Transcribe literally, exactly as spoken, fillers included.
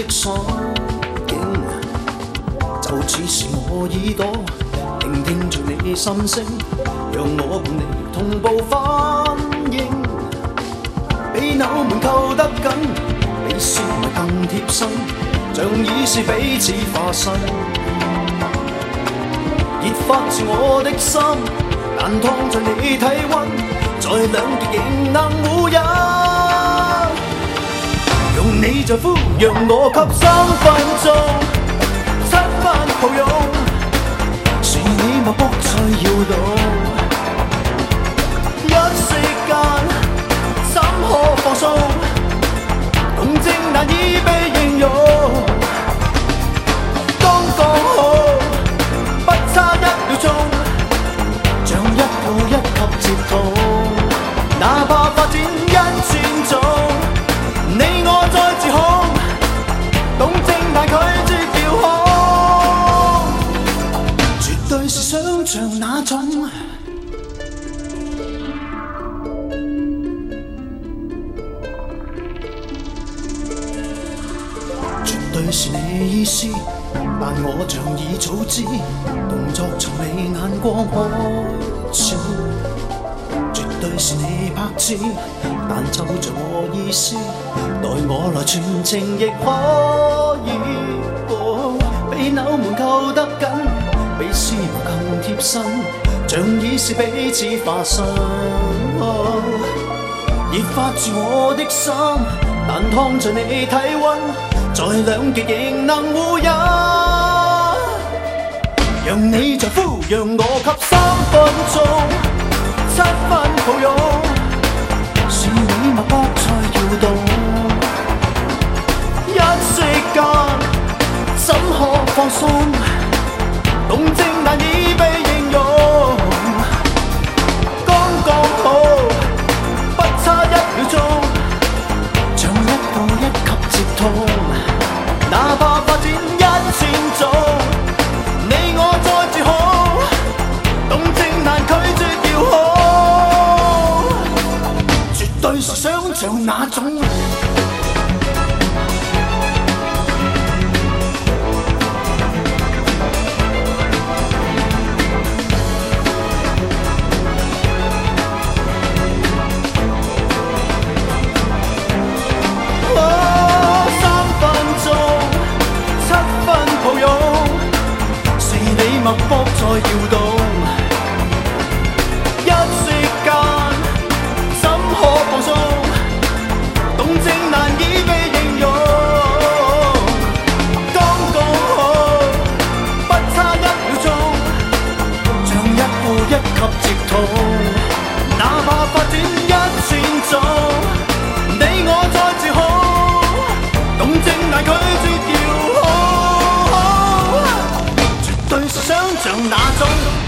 爽境，就似是我耳朵聆聽着你心聲，讓我伴你同步反應。被扭門扣得緊，比絲襪更貼身，像已是彼此化身。熱發住我的心，但燙着你體溫，在兩極仍能互忍。用你在呼，讓我給三分鐘，七分抱擁，是你脈搏在搖動。一息間，怎可放鬆？動靜難以被形容。剛剛好，不差一秒鐘，像一步一級接通，哪怕發展一千種。你我在自控，動靜但拒絕遙控，絕對是想像那種。絕對是你意思，但我像已早知，動作從你眼光開始。絕對是你拍子，但就着我意思，待我來傳情亦可以。哦、被扭門扣得緊，比絲襪更貼身，像已是彼此化身。哦、熱發住我的心，但燙着你體溫，在兩極仍能互忍。讓你在呼，讓我給三分鐘。七分抱擁，是你脈搏在搖動。一息間，怎可放鬆？動靜難以被形容。剛剛好，不差一秒鐘，像一步一級接通，哪怕發展一千種，你我在自控，動靜難拒絕遙控。對是想像那種。哦、三分鐘，七分抱擁，是你脈搏在搖動。一息間，怎可放鬆？動靜難以被形容。剛剛好，不差一秒鐘，像一步一級接通，哪怕發展一千種，你我在自控，動靜難拒絕遙控，絕對是想像那種。